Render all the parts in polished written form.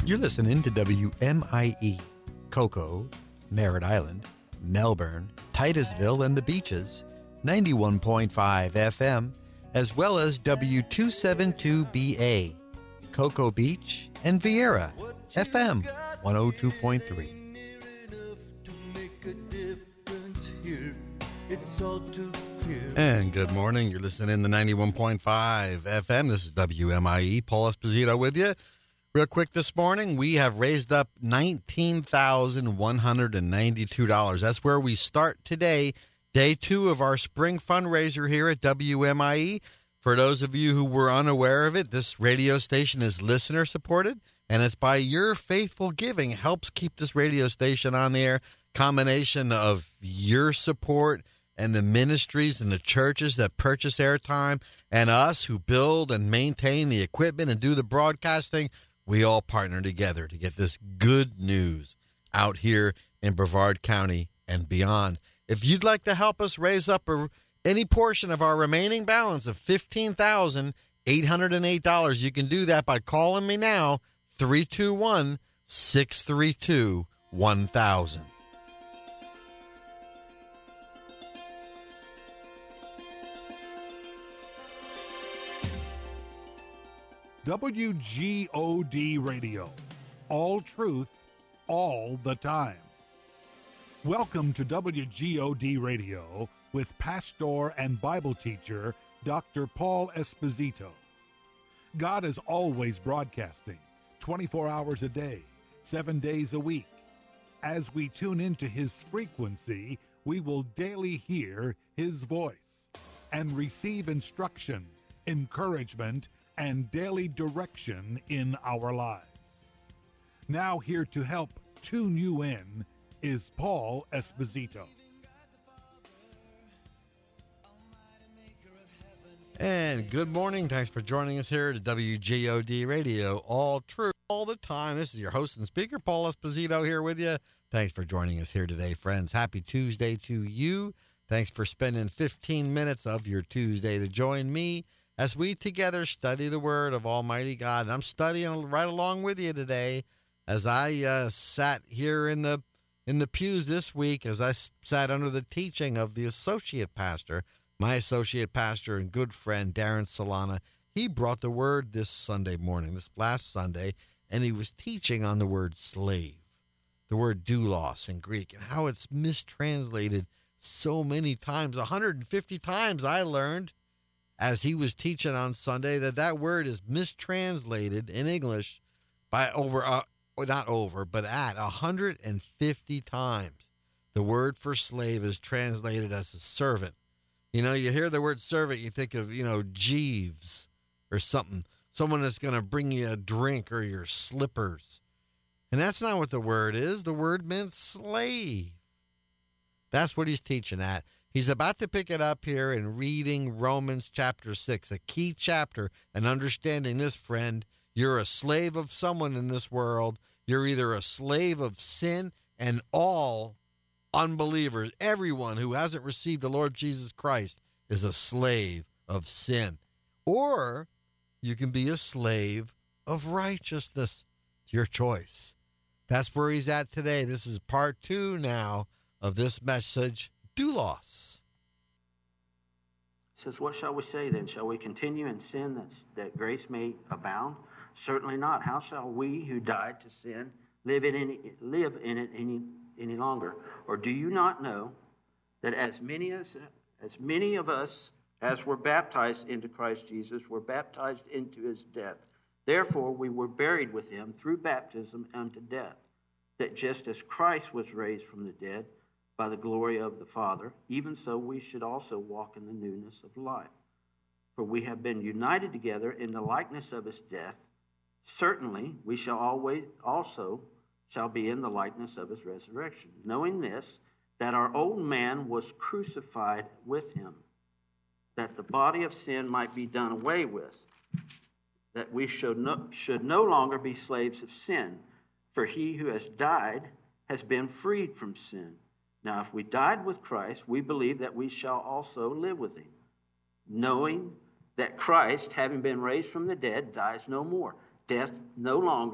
You're listening to WMIE, Cocoa, Merritt Island, Melbourne, Titusville, and the Beaches, 91.5 FM, as well as W272BA, Cocoa Beach, and Vieira, FM 102.3. And good morning. You're listening to 91.5 FM. This is WMIE. Paul Esposito with you. Real quick this morning, we have raised up $19,192. That's where we start today, day 2 of our spring fundraiser here at WMIE. For those of you who were unaware of it, this radio station is listener supported, and it's by your faithful giving helps keep this radio station on the air. Combination of your support and the ministries and the churches that purchase airtime and us who build and maintain the equipment and do the broadcasting, we all partner together to get this good news out here in Brevard County and beyond. If you'd like to help us raise up any portion of our remaining balance of $15,808, you can do that by calling me now, 321-632-1000. WGOD Radio. All truth, all the time. Welcome to WGOD Radio with pastor and Bible teacher Dr. Paul Esposito. God is always broadcasting 24 hours a day, 7 days a week. As we tune into his frequency, we will daily hear his voice and receive instruction, encouragement, and daily direction in our lives. Now here to help tune you in is Paul Esposito. And good morning. Thanks for joining us here at WGOD Radio. All true, all the time. This is your host and speaker, Paul Esposito, here with you. Thanks for joining us here today, friends. Happy Tuesday to you. Thanks for spending 15 minutes of your Tuesday to join me as we together study the Word of Almighty God. And I'm studying right along with you today as I sat here in the pews this week, as I sat under the teaching of the associate pastor, my associate pastor and good friend, Darren Solana. He brought the Word this Sunday morning, this last Sunday, and he was teaching on the word slave, the word doulos in Greek, and how it's mistranslated so many times. 150 times I learned as he was teaching on Sunday that word is mistranslated in English by at 150 times. The word for slave is translated as a servant. You know, you hear the word servant, you think of, Jeeves or something, someone that's going to bring you a drink or your slippers. And that's not what the word is. The word meant slave. That's what he's teaching at. He's about to pick it up here in reading Romans chapter 6, a key chapter, and understanding this, friend. You're a slave of someone in this world. You're either a slave of sin, and all unbelievers, everyone who hasn't received the Lord Jesus Christ is a slave of sin. Or you can be a slave of righteousness. It's your choice. That's where he's at today. This is part 2 now of this message, doulos. It says, what shall we say then? Shall we continue in sin that grace may abound? Certainly not. How shall we who died to sin live in it any longer? Or do you not know that as many of us as were baptized into Christ Jesus were baptized into his death? Therefore we were buried with him through baptism unto death, that just as Christ was raised from the dead by the glory of the Father, even so we should also walk in the newness of life. For we have been united together in the likeness of his death. Certainly we shall also be in the likeness of his resurrection, knowing this, that our old man was crucified with him, that the body of sin might be done away with, that we should no longer be slaves of sin, for he who has died has been freed from sin. Now, if we died with Christ, we believe that we shall also live with him, knowing that Christ, having been raised from the dead, dies no more. Death no longer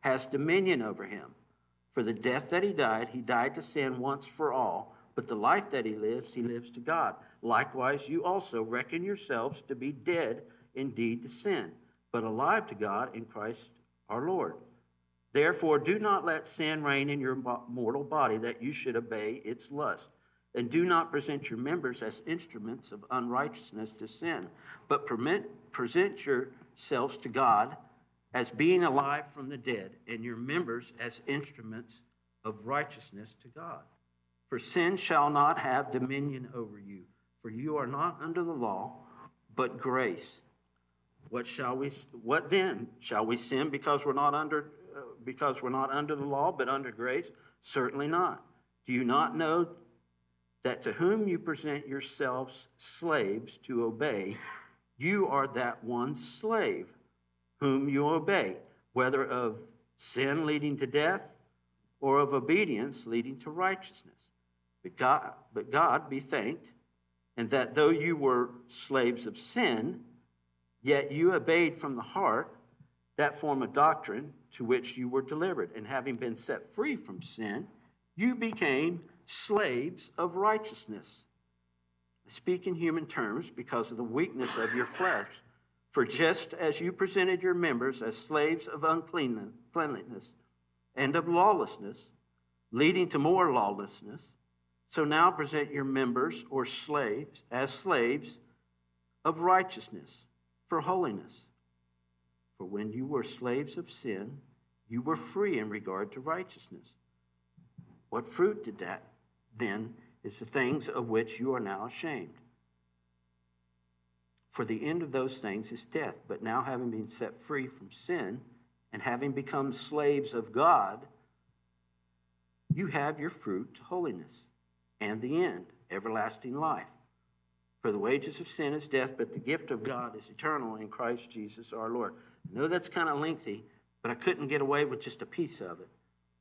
has dominion over him. For the death that he died to sin once for all, but the life that he lives to God. Likewise, you also reckon yourselves to be dead indeed to sin, but alive to God in Christ our Lord. Therefore, do not let sin reign in your mortal body, that you should obey its lust. And do not present your members as instruments of unrighteousness to sin, but present yourselves to God as being alive from the dead, and your members as instruments of righteousness to God. For sin shall not have dominion over you, for you are not under the law, but grace. What then? Shall we sin because we're not under the law, but under grace? Certainly not. Do you not know that to whom you present yourselves slaves to obey, you are that one slave whom you obey, whether of sin leading to death or of obedience leading to righteousness? But God be thanked, and that though you were slaves of sin, yet you obeyed from the heart that form of doctrine to which you were delivered. And having been set free from sin, you became slaves of righteousness. I speak in human terms because of the weakness of your flesh. For just as you presented your members as slaves of uncleanness and of lawlessness, leading to more lawlessness, so now present your members or slaves as slaves of righteousness for holiness. For when you were slaves of sin, you were free in regard to righteousness. What fruit did that then is the things of which you are now ashamed. For the end of those things is death. But now, having been set free from sin and having become slaves of God, you have your fruit to holiness, and the end, everlasting life. For the wages of sin is death, but the gift of God is eternal in Christ Jesus our Lord. I know that's kind of lengthy, but I couldn't get away with just a piece of it.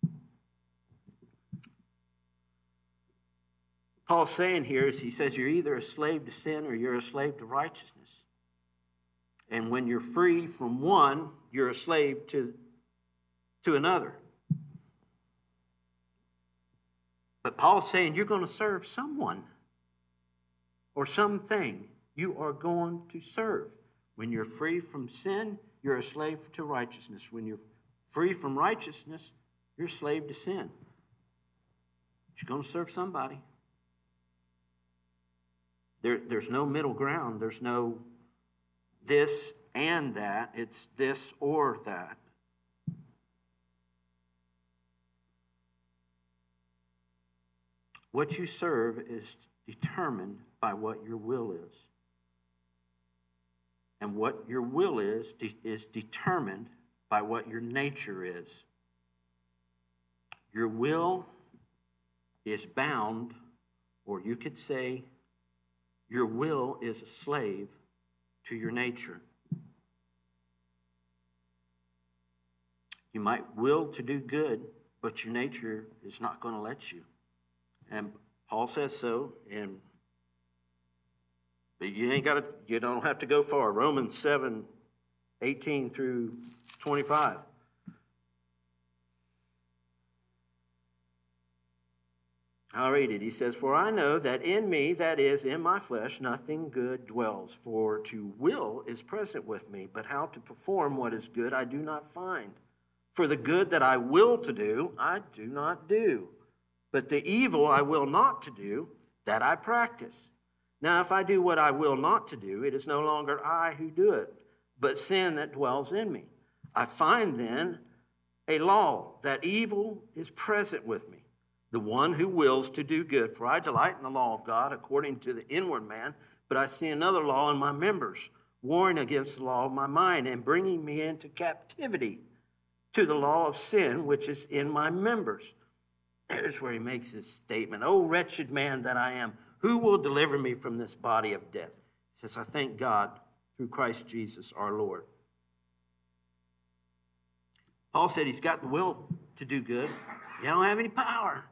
Paul's saying here is, he says, you're either a slave to sin or you're a slave to righteousness. And when you're free from one, you're a slave to another. But Paul's saying you're going to serve someone or something. You are going to serve. When you're free from sin, you're a slave to righteousness. When you're free from righteousness, you're a slave to sin. But you're going to serve somebody. There's no middle ground. There's no this and that. It's this or that. What you serve is determined by what your will is. And what your will is determined by what your nature is. Your will is bound, or you could say your will is a slave to your nature. You might will to do good, but your nature is not going to let you. And Paul says so, but you don't have to go far. Romans 7:18 through 25. I'll read it. He says, for I know that in me, that is, in my flesh, nothing good dwells. For to will is present with me, but how to perform what is good I do not find. For the good that I will to do, I do not do. But the evil I will not to do, that I practice. Now if I do what I will not to do, it is no longer I who do it, but sin that dwells in me. I find then a law, that evil is present with me, the one who wills to do good. For I delight in the law of God according to the inward man, but I see another law in my members, warring against the law of my mind and bringing me into captivity to the law of sin which is in my members. There's where he makes this statement. Oh, wretched man that I am, who will deliver me from this body of death? He says, I thank God through Christ Jesus our Lord. Paul said he's got the will to do good. He don't have any power.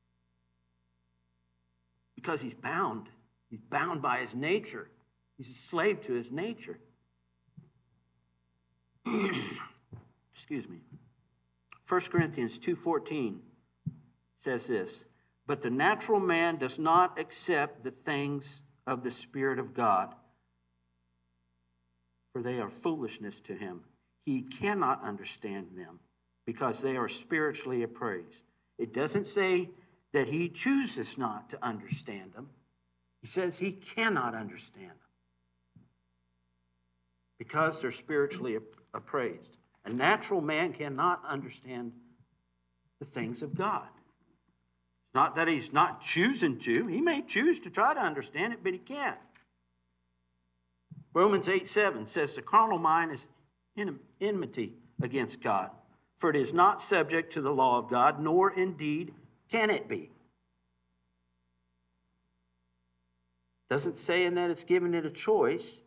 Because he's bound. He's bound by his nature. He's a slave to his nature. Excuse me. 1 Corinthians 2:14 says this, but the natural man does not accept the things of the Spirit of God, for they are foolishness to him. He cannot understand them because they are spiritually appraised. It doesn't say that he chooses not to understand them. He says he cannot understand them because they're spiritually appraised. A natural man cannot understand the things of God. It's not that he's not choosing to. He may choose to try to understand it, but he can't. Romans 8:7 says the carnal mind is enmity against God, for it is not subject to the law of God, nor indeed can it be. Doesn't say in that it's giving it a choice.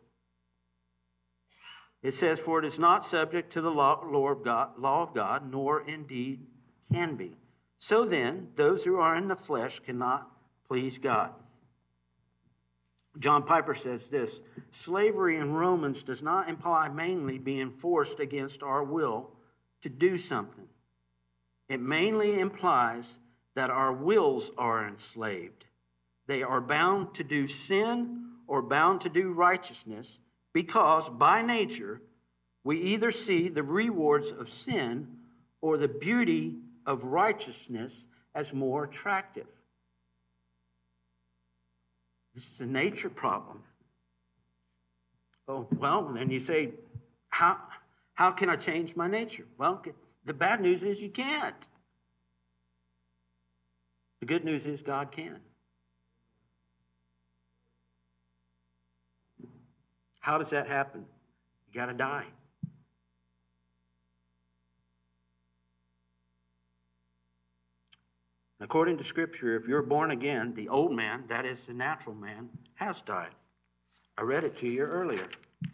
It says, for it is not subject to the law of God, nor indeed can be. So then, those who are in the flesh cannot please God. John Piper says this, slavery in Romans does not imply mainly being forced against our will to do something. It mainly implies that our wills are enslaved. They are bound to do sin or bound to do righteousness because by nature we either see the rewards of sin or the beauty of righteousness as more attractive. This is a nature problem. Oh, well, then you say, how can I change my nature? Well, the bad news is you can't. The good news is God can. How does that happen? You got to die. According to Scripture, if you're born again, the old man, that is the natural man, has died. I read it to you earlier.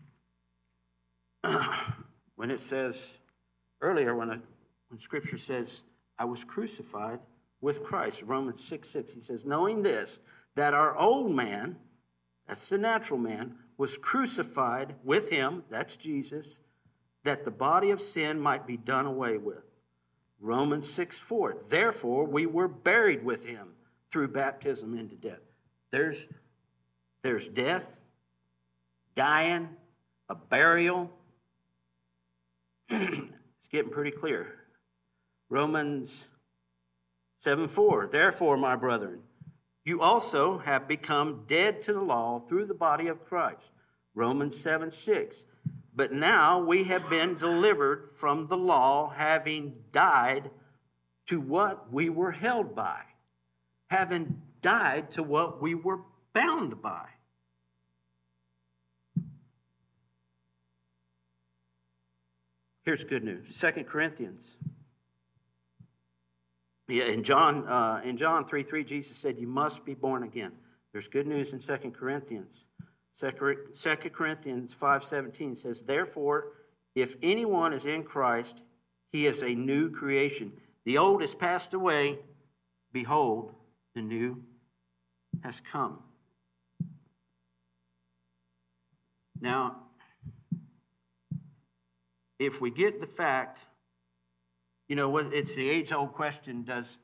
When it says, earlier when Scripture says, I was crucified with Christ, Romans 6:6, he says, knowing this, that our old man, that's the natural man, was crucified with him, that's Jesus, that the body of sin might be done away with. Romans 6:4, therefore we were buried with him through baptism into death. There's death, dying, a burial. It's getting pretty clear. Romans 7:4, therefore, my brethren, you also have become dead to the law through the body of Christ. Romans 7:6, but now we have been delivered from the law, having died to what we were held by, having died to what we were bound by. Here's good news. 2 Corinthians. In John 3:3, Jesus said, you must be born again. There's good news in 2 Corinthians. 2 Corinthians 5:17 says, therefore, if anyone is in Christ, he is a new creation. The old has passed away. Behold, the new has come. Now, if we get the fact, it's the age-old question, does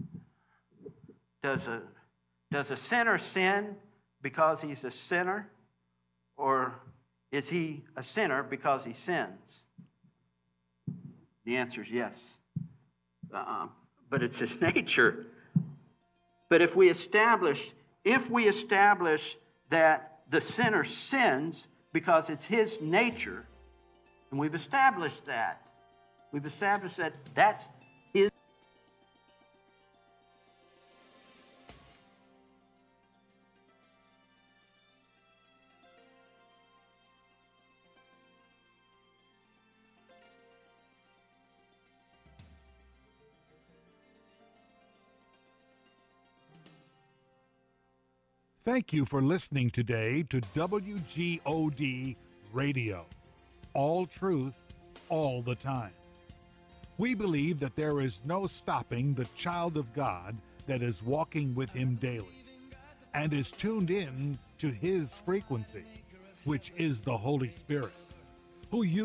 a sinner sin because he's a sinner? Or is he a sinner because he sins? The answer is yes. But it's his nature. But if we establish that the sinner sins because it's his nature, and we've established that that's his. Thank you for listening today to WGOD Radio. All truth, all the time. We believe that there is no stopping the child of God that is walking with him daily and is tuned in to his frequency, which is the Holy Spirit, who